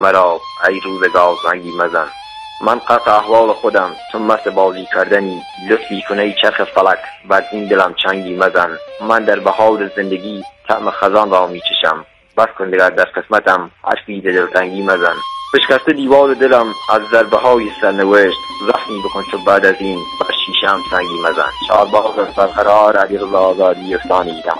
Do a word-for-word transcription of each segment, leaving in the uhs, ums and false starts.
مرا ای روزگار زنگی مزن. من قطع احوال خودم تو مست بازی کردنی، لطفی کنی چرخ فلک بر این دلم چنگی مزن. من در بهار زندگی طعم خزان را می چشم، بس کن دیگر در قسمتم حرفی دلتنگی مزن. بشکسته دیوار دلم از ضربه های سرنوشت، زخمی بکن چو بعد از این بر شیشم سنگی مزن. شادباز برقرار علیرضا آزادی افسانیدم.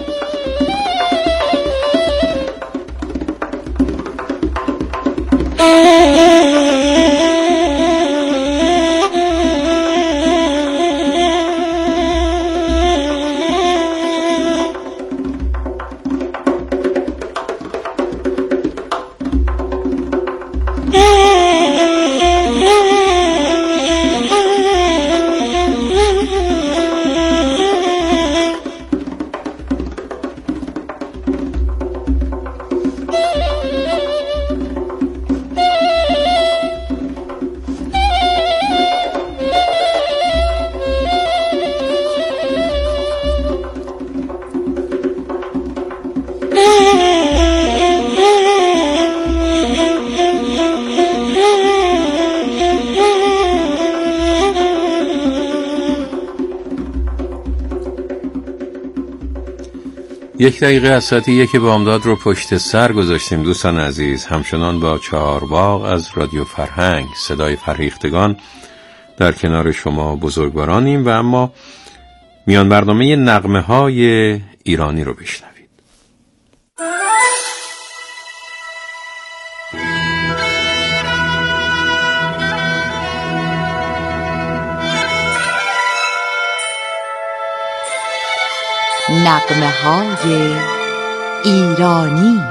یک دقیقه از ساعت یک بامداد رو پشت سر گذاشتیم دوستان عزیز. همچنان با چهارباغ از رادیو فرهنگ، صدای فرهیختگان، در کنار شما بزرگوارانیم و اما میان برنامه نغمه های ایرانی رو بشنوید. نغمه های ایرانی.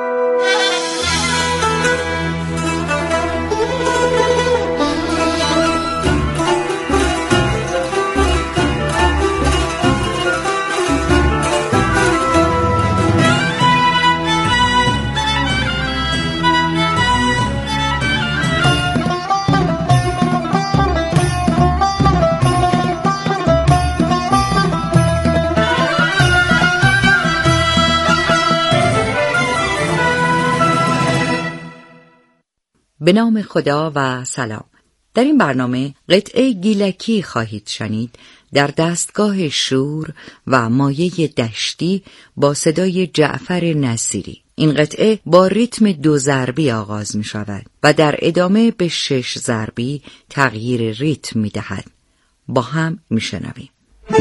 به نام خدا و سلام. در این برنامه قطعه گیلکی خواهید شنید در دستگاه شور و مایه دشتی با صدای جعفر نصیری. این قطعه با ریتم دو ضربی آغاز می شود و در ادامه به شش ضربی تغییر ریتم می دهد. با هم می شنویم.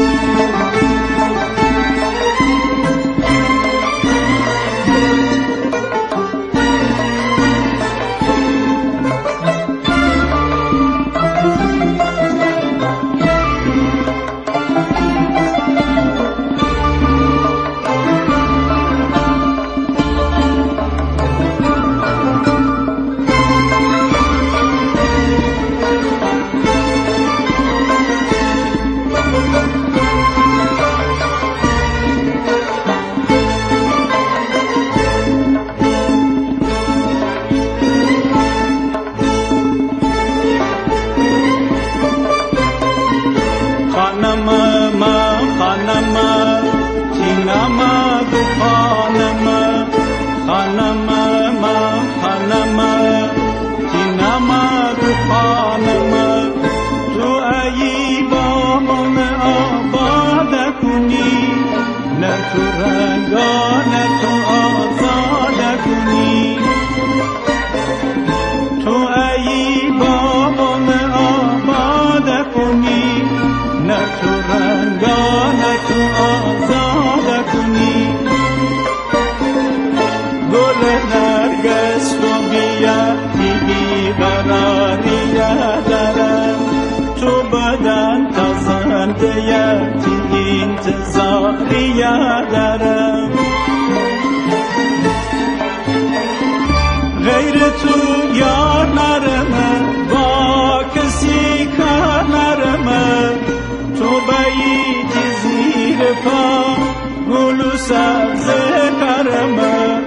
غیر تو یار نرمه با کسی کار نرمه، تو بیتی زیر پا گل و سبز کرمه.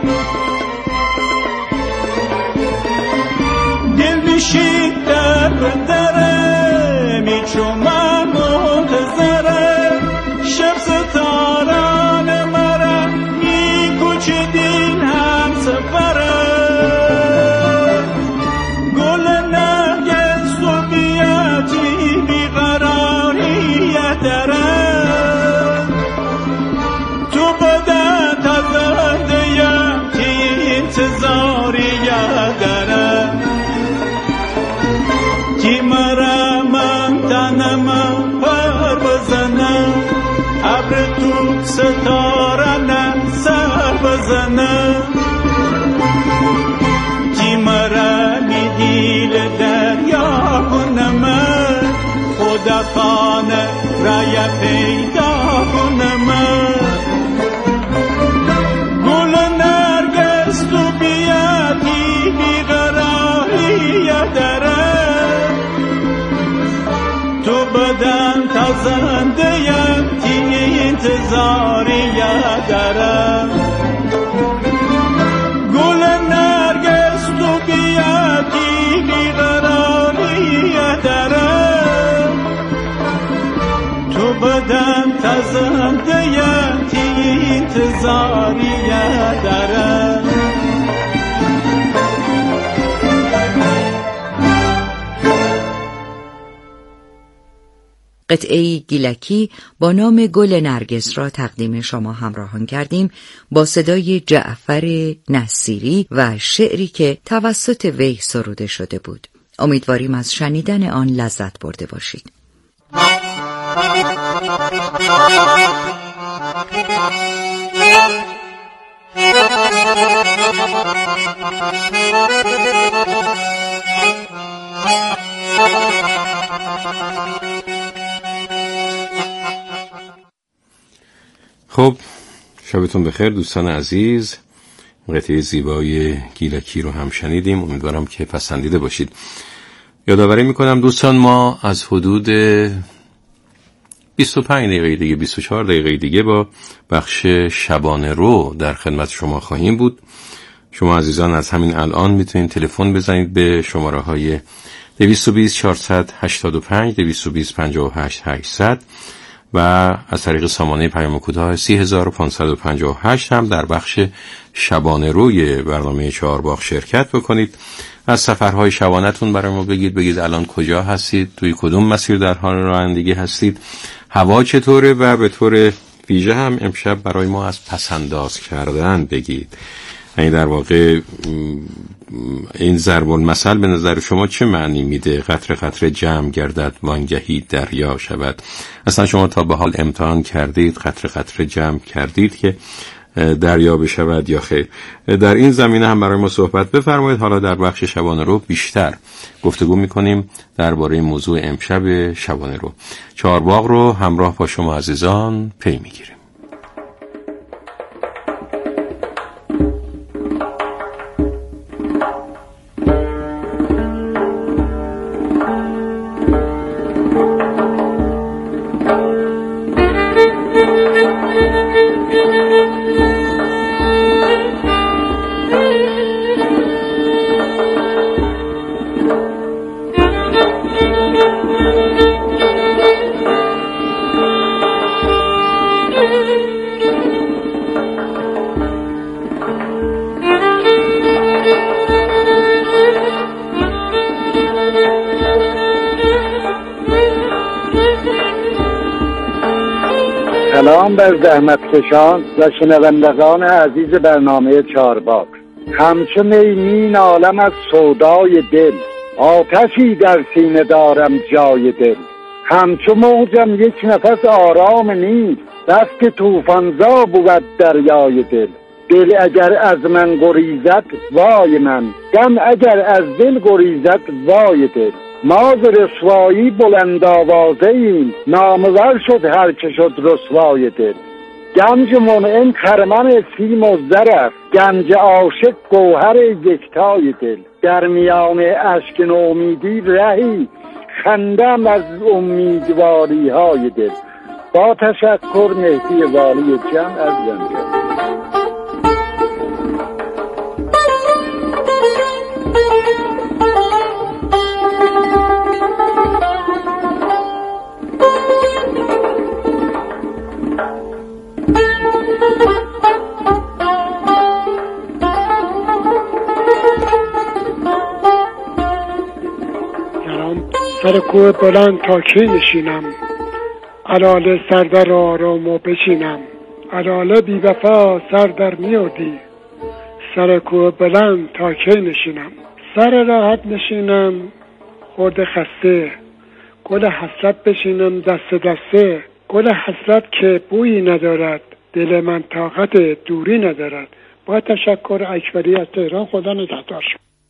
دل نشید در بدره میچومم منتظره، شب ستاران مرا میکوچیدین هم سفره. یادره کی مرا من تنم پر بزنه ابر تو ستاره نه سر بزنه کی مرا می دیل دریا کنم خدا خانه رای پیدا کنم گل نرگس تو بیاتی بیقراری داره تو بدن تازنده یم تی انتظاری داره گل نرگس تو بیاتی بیقراری داره تو بدن تازنده یم تی انتظاری داره قطعه گیلکی با نام گل نرگس را تقدیم شما همراهان کردیم با صدای جعفر نصیری و شعری که توسط وی سروده شده بود. امیدواریم از شنیدن آن لذت برده باشید. خب شبتون بخیر دوستان عزیز. قطعه زیبای گیلکی رو هم شنیدیم، امیدوارم که پسندیده باشید. یادآوری میکنم دوستان ما از حدود بیست و پنج دقیقه دیگه بیست و چهار دقیقه دیگه با بخش شبانه رو در خدمت شما خواهیم بود. شما عزیزان از همین الان میتونید تلفن بزنید به شماره های دویست و بیست چهارصد و هشتاد و پنج دویست و بیست پنجاه و هشت هشتصد و از طریق سامانه پیام کوتاه سی هزار و پانصد و پنجاه و هشت هم در بخش شبانه روی برنامه چهارباغ شرکت بکنید. از سفرهای شبانه‌تون برای ما بگید، بگید الان کجا هستید، توی کدوم مسیر در حال رانندگی هستید، هوا چطوره و به طور ویژه هم امشب برای ما از پسنداز کردن بگید. یعنی در واقع این ضرب المثل به نظر شما چه معنی میده؟ قطره قطره جمع گردد وانگهی دریا شود. اصلا شما تا به حال امتحان کردید قطره قطره جمع کردید که دریا بشود یا خیر؟ در این زمینه هم برای ما صحبت بفرمایید. حالا در بخش شبانه رو بیشتر گفتگو میکنیم درباره موضوع امشب شبانه رو. چهارباغ رو همراه با شما عزیزان پی میگیریم. سلام بر زحمتکشان و شنوندگان عزیز برنامه چهارباغ. همچو میمین عالم از سودای دل، آتشی در سینه دارم جای دل. همچو موجم یک نفس آرام نیست، بس که طوفان‌زا بود دریای دل. دل اگر از من گریزد وای من، غم اگر از دل گریزد وای دل. ما ز رسوایی بلند آوازه ایم، نامور شد هر که شد رسوای دل. گنج منعم خرمن سیم و زر است، گنج عاشق گوهر یکتای دل. در میان اشک نومیدی رهی، خندم از امیدواری های دل. با تشکر مهدی والی جمع از زنجان. سر کوه بلند تا کی نشینم، علاله سر در آرام و بچینم. علاله بی وفا سر در میادی، سر کوه بلند تا کی نشینم؟ سر راحت نشینم خورده خسته، گل حسرت بشینم دست دسته. گل حسرت که بویی ندارد، دل من طاقت دوری ندارد. با تشکر، اکبری از تهران. خدا نگهدار.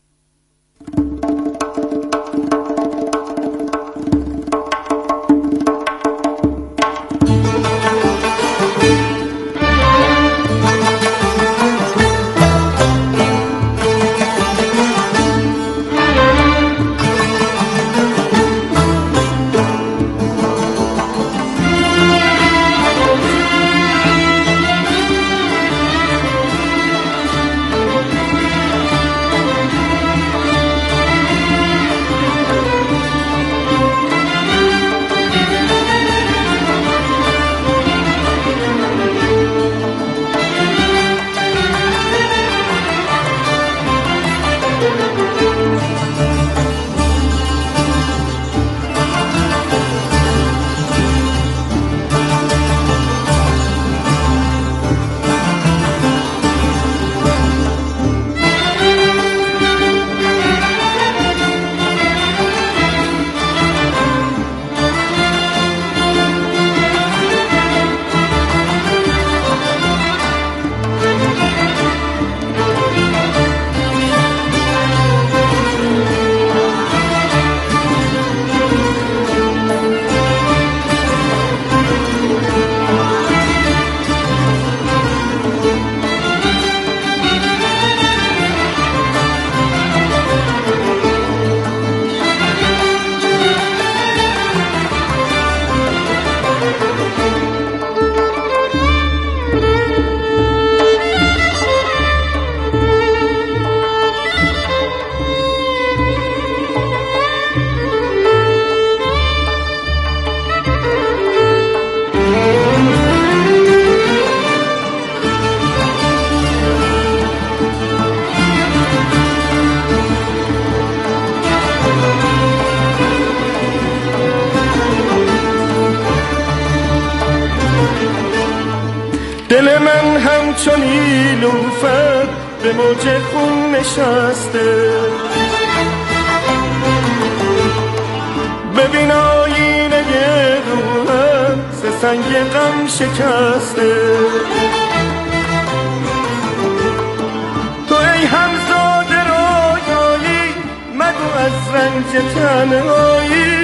دل من همچون نیلوفر به موج خون نشسته، ببین آینه روحم ز سنگ غم شکسته. تو ای همزاده رویایی مگو از رنج تنهایی،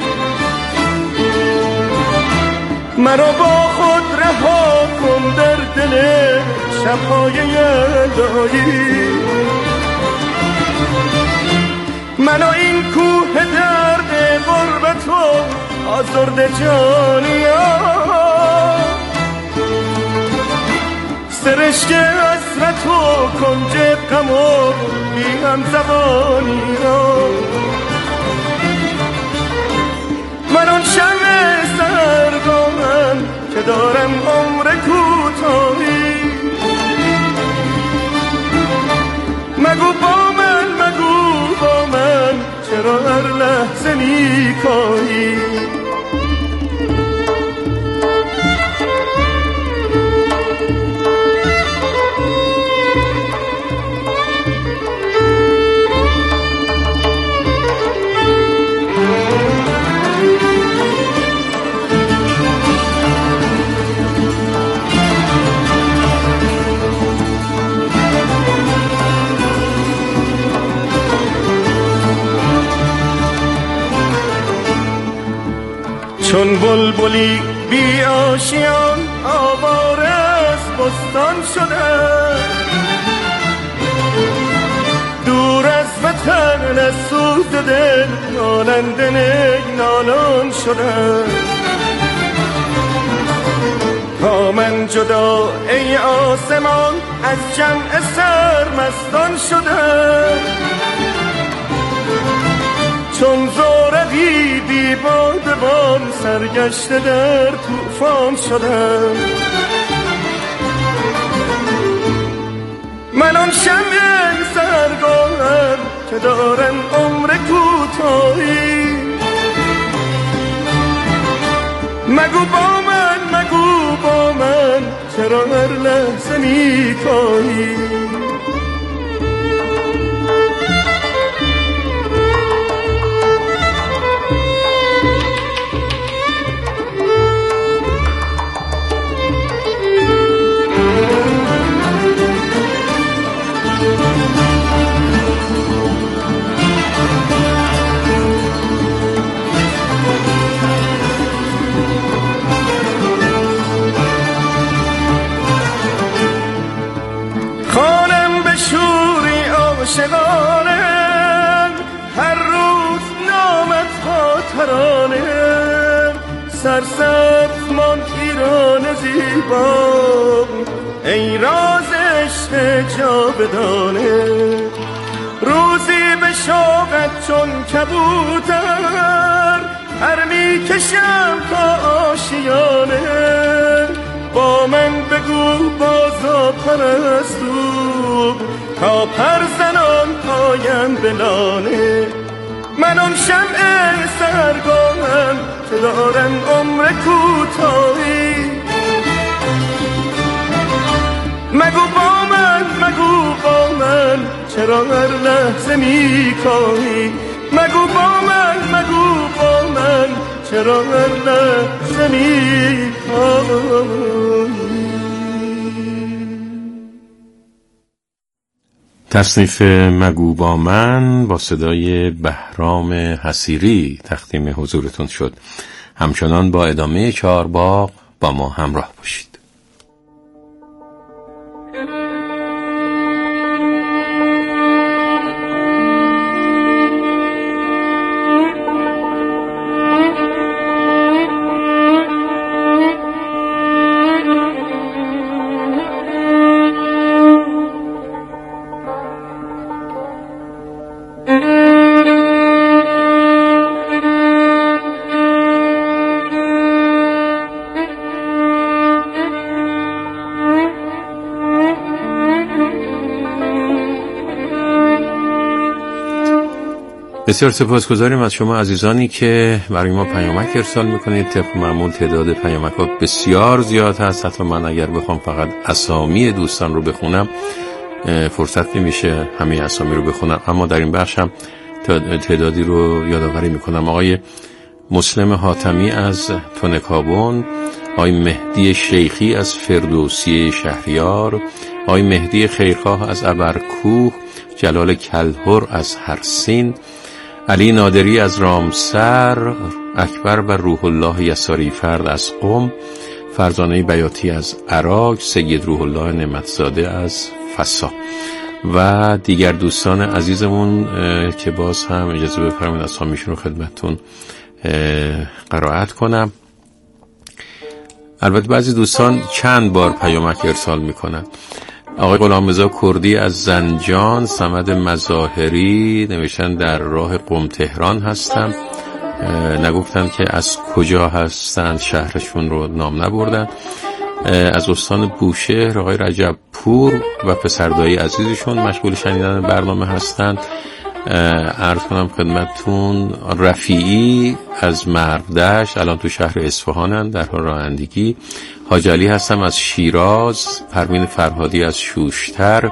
مرا با خود رها کن در دل شب‌های یلدایی. منو این کوه درد غربت و آزرده جانیا، سرشک حسرت و کنج غم و بی هم زبانی را. من آن شمع سرگاهم که دارم عمر کوتاهی، مگو با من مگو با من چرا هر لحظه میکاهی. چون بلبلی بی آشیان آواره از بستان شده، دور از وطن از سوز دل نالنده نالان شده. تا من جدا ای آسمان از جمع سرمستان شده، چون زورقی بی بادبان سرگشته در طوفان شدم. من آن شمع سرگاهم که دارم عمر کوتاهی، مگو با من مگو با من چرا هر لحظه میکاهی. سرسبز مان ایران زیبا، ای راز عشق جاودانه. روزی به شوقت چون کبوتر پر می کشم تا آشیانه. با من بگو بازا پرستو تا پر زنان آیم به لانه. من آن شمع سرگاهم که دارم عمر کوتاهی. مگو با من مگو با من چرا هر لحظه میکاهی. مگو با من مگو با من چرا هر لحظه میکاهی. تصنیف مگو با من با صدای بهرام حصیری تقدیم حضورتون شد. همچنان با ادامه چهارباغ با ما همراه باشید. بسیار سپاسگزاریم از شما عزیزانی که برای ما پیامک ارسال میکنید. طبق معمول تعداد پیامک ها بسیار زیاد هست. حتی من اگر بخوام فقط اسامی دوستان رو بخونم فرصت نمیشه همه اسامی رو بخونم، اما در این بخش هم تعدادی رو یادآوری میکنم. آقای مسلم حاتمی از تونکابون، آقای مهدی شیخی از فردوسی شهریار، آقای مهدی خیرخواه از ابرکوه، جلال کلهر از هرسین، علی نادری از رامسر، اکبر و روح الله یساری فرد از قم، فرزانه بیاتی از عراق، سید روح الله نعمتزاده از فسا و دیگر دوستان عزیزمون که باز هم اجازه بفرمایید اسامیشون رو خدمتتون قرائت کنم. البته بعضی دوستان چند بار پیامک ارسال میکنن. آقای غلامرضا کردی از زنجان، صمد مظاهری نوشتن در راه قم تهران هستم، نگفتن که از کجا هستن، شهرشون رو نام نبردن. از استان بوشهر آقای رجب پور و پسردایی عزیزشون مشغول شنیدن برنامه هستند. عرض کنم خدمتتون رفیعی از مرودشت، الان تو شهر اصفهانن در حال رانندگی. حاج علی هستم از شیراز، پروین فرهادی از شوشتر،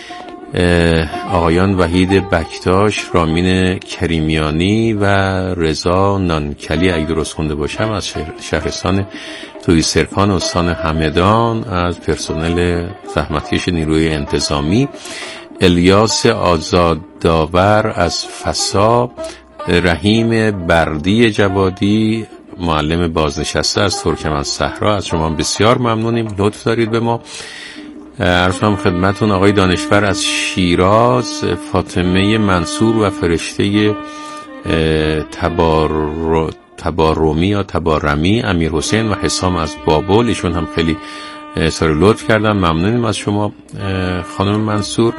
آقایان وحید بکتاش، رامین کریمیانی و رضا نانکلی اگه درست خونده باشم از شهرستان توی سرکان استان همدان، از پرسنل زحمتکش نیروی انتظامی، الیاس آزادداور از فسا، رحیم بردی جوادی معلم بازنشسته از ترکمنصحرا. از شما بسیار ممنونیم، لطف دارید به ما. عرض کنم خدمتون آقای دانشور از شیراز، فاطمه منصور و فرشته تبار تبارمی یا تبارمی، امیر حسین و حسام از بابل، ایشون هم خیلی اظهار لطف کردن، ممنونیم از شما خانم منصور.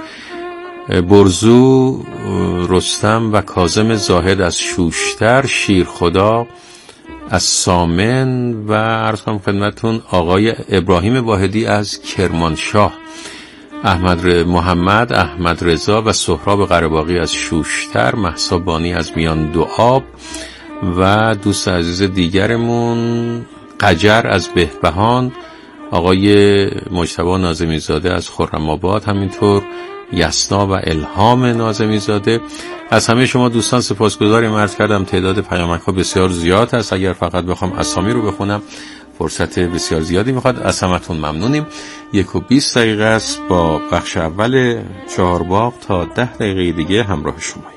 برزو رستم و کاظم زاهد از شوشتر، شیرخدا از سامن و عرض کنم خدمتون آقای ابراهیم واحدی از کرمانشاه، احمد محمد احمد رضا و سهراب قره‌باغی از شوشتر، مهسا بانی از میان دو آب و دوست عزیز دیگرمون قجر از بهبهان، آقای مجتبی ناظمی زاده از خرم آباد، همینطور یسنا و الهام ناظمی زاده. از همه شما دوستان سپاسگزاریم. عرض کردم تعداد پیامک ها بسیار زیاد است، اگر فقط بخوام اسامی رو بخونم فرصت بسیار زیادی میخواد. از همتون ممنونیم. یک و بیست دقیقه است با بخش اول چهارباغ، تا ده دقیقه دیگه همراه شماییم.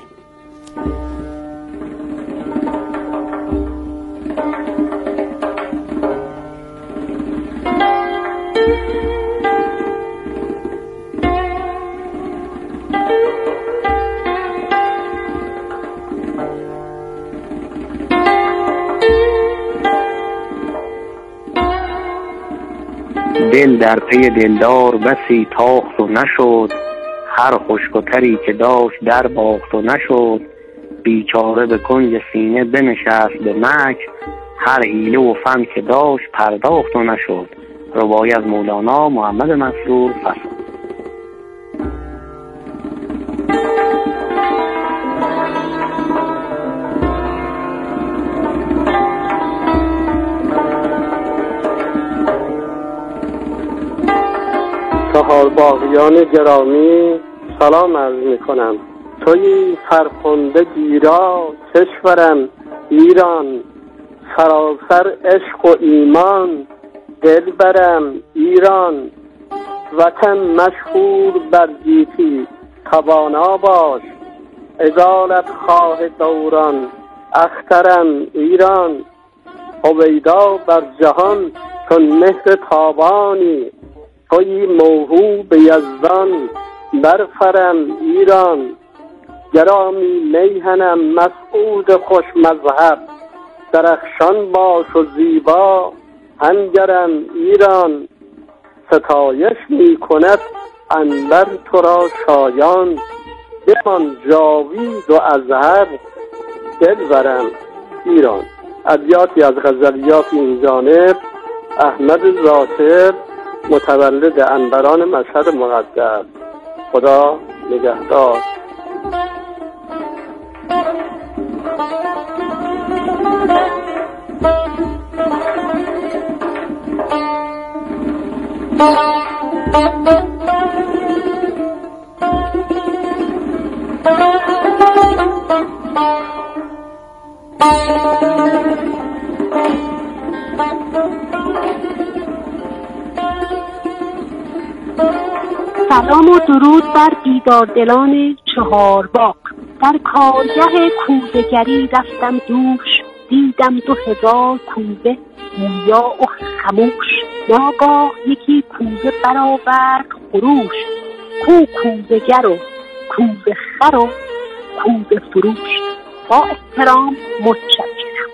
دل در پی دلدار بسی تاخت و نشد، هر خشک و تری که داشت در باخت و نشد. بیچاره به کنج سینه بنشست به مکر، هر حیله و فن که داشت پرداخت و نشد. رباعی از مولانا محمد مسرور فصل. چهارباغیان گرامی سلام عرض می کنم. توی فرخنده گیرا کشورم ایران، سراسر عشق و ایمان دل برم ایران. وطن مشهور بر گیتی توانا باش، عدالت خواه دوران اخترم ایران. هویدا بر جهان چون مهر تابانی، توی موهوب یزدان برفرم ایران. گرامی میهنم مسعود خوش مذهب، درخشان باش و زیبا هنگرم ایران. ستایش می کند عنبر تو را شایان، بمان جاوید و ازهر دل برم ایران. ابیاتی از غزلیات این جانب احمد ظاهر، متولد عنبران مشهد مقدس. خدا نگهدار. سلام و درود بر بیداردلان چهارباغ. در کارگه کوده‌گری رفتم دوش، دیدم دو هزار کوزه گویا و خموش. ناگاه یکی کوزه برآورد خروش، کو کوزه‌گر و کوزه خر و کوزه فروش. با احترام متشکرم.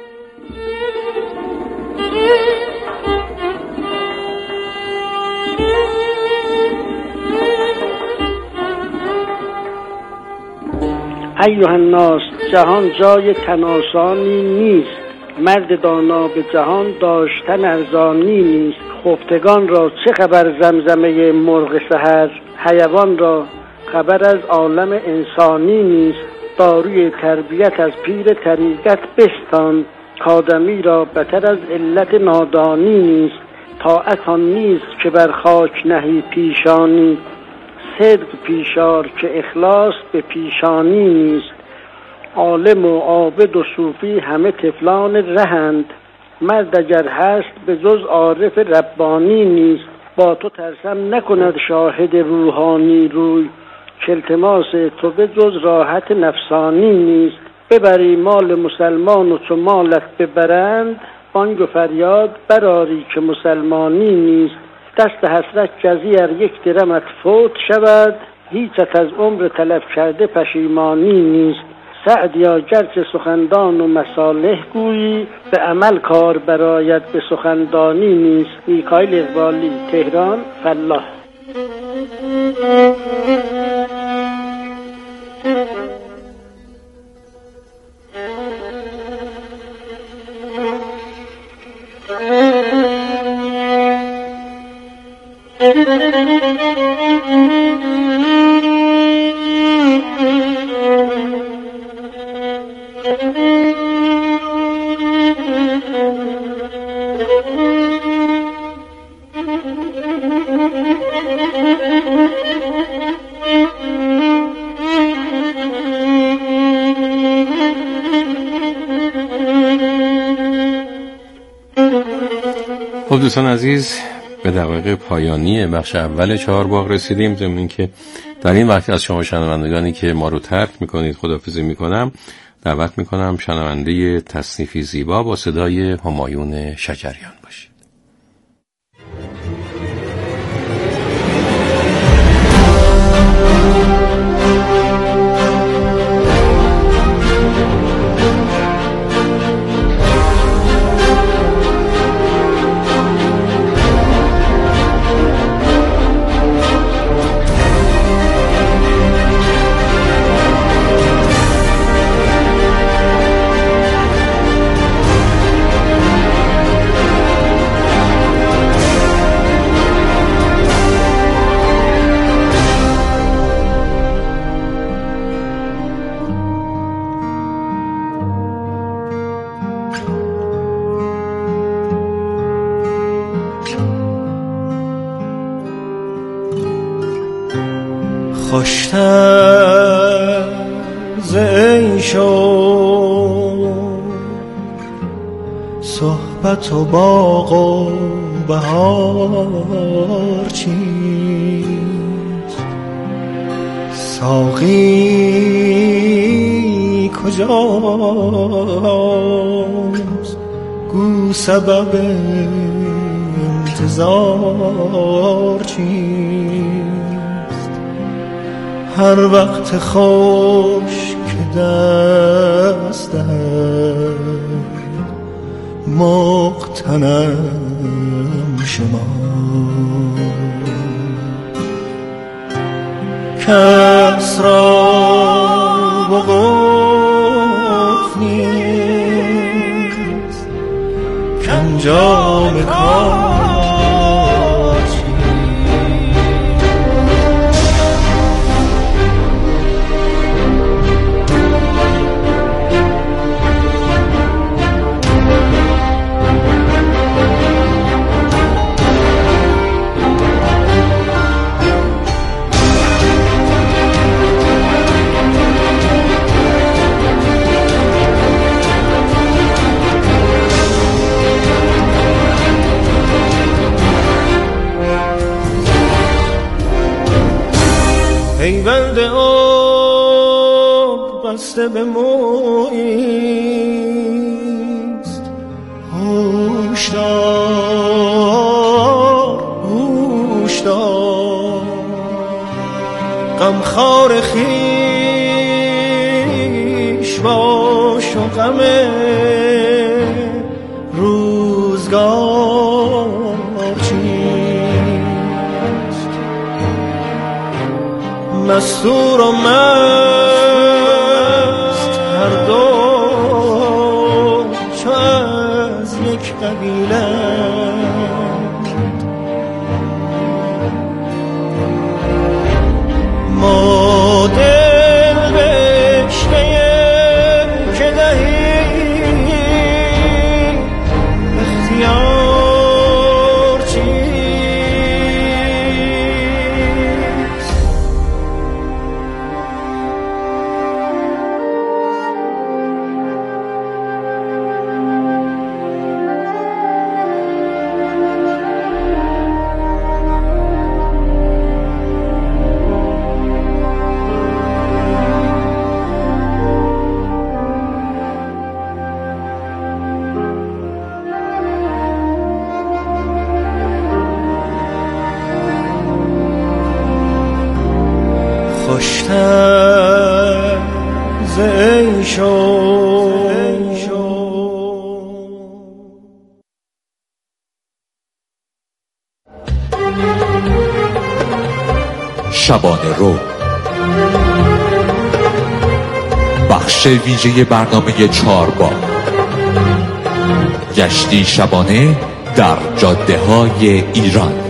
ایها الناس، جهان جای تناسانی نیست، مرد دانا به جهان داشتن ارزانی نیست. خفتگان را چه خبر زمزمه مرغ سحر، حیوان را خبر از عالم انسانی نیست. داروی تربیت از پیر طریقت بستان، کآدمی را بتر از علت نادانی نیست. طاعت آن نیست که بر خاک نهی پیشانی، صدق پیشار که اخلاص به پیشانی نیست. عالم و عابد و صوفی همه طفلان رهند، مرد اگر هست به جز عارف ربانی نیست. با تو ترسم نکند شاهد روحانی روی، که التماس تو به جز راحت نفسانی نیست. ببری مال مسلمان و چو مالت ببرند، بانگ و فریاد براری که مسلمانی نیست. دست حسرت کزی ار یک درمت فوت شود، هیچت از عمر تلف کرده پشیمانی نیست. سعدیا گرچه سخندان و مصالح گویی، به عمل کار برایت به سخندانی نیست. میکائیل اقبالی، تهران، فلاح. خب دوستان عزیز، به دقایق پایانی بخش اول چهارباغ رسیدیم. ضمن اینکه در این وقت از شما شنوندگانی که ما رو ترک میکنید خداحافظی میکنم، دعوت میکنم شنونده تصنیفی زیبا با صدای همایون شجریان باشید. خوشتر ز عیش و صحبت و باغ و بهار چیست؟ ساقی کجاست؟ گو سبب انتظار چیست؟ هر وقت خوش که دست مقتنم شما، کس را وقوف نیست کانجام کار. پیوند آب بسته به مویست، هوشدار هوشدار غمخوار خویش باش و غم روزگار چیست؟ مستور و مست هر دو چو از یک قبیله، ما دل بشته که دهیم اختیار چیست؟ خوشتر ز عیش و شبانه رو، بخش ویژه برنامه چهارباغ، گشتی شبانه در جاده های ایران.